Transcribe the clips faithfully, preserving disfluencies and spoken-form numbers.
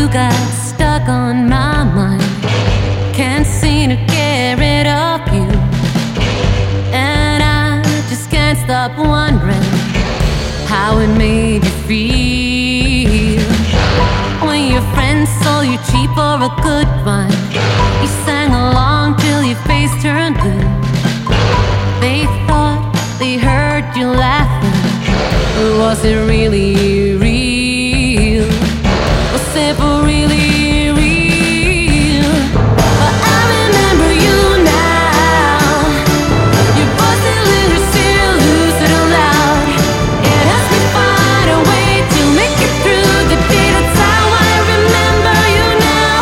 you got stuck on my mind. Can't seem to get rid of you, and I just can't stop wondering how it made you feel. When your friends sold you cheap for a good one, you sang along till your face turned blue. They thought they heard you laughing, but was it really real? Was it for really real? But I remember you now. Your voice and lyrics still lucid aloud. It helps me find a way to make it through the day. That's how I remember you now.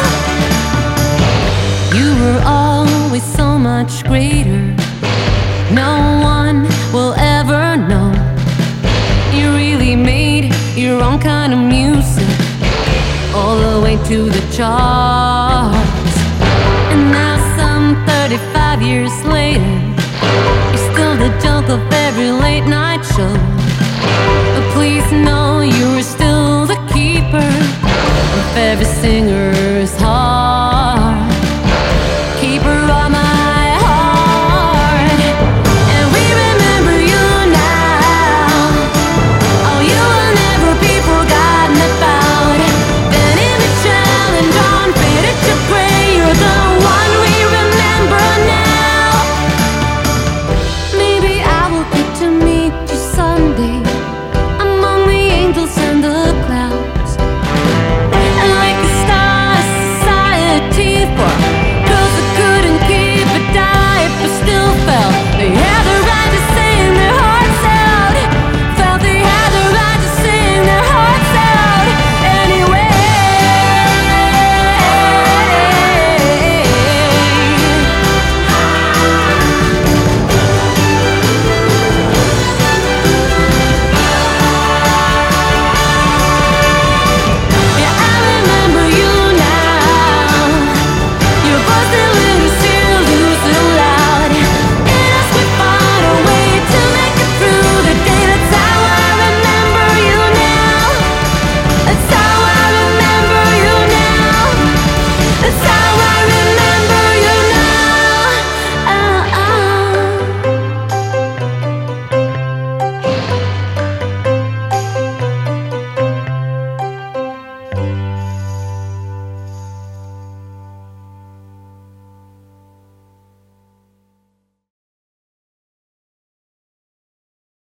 You were always so much greater. No one will ever know. You really made your own kind of music, all the way to the charts. And now some thirty-five years later, you're still the joke of every late night show. But please know you were still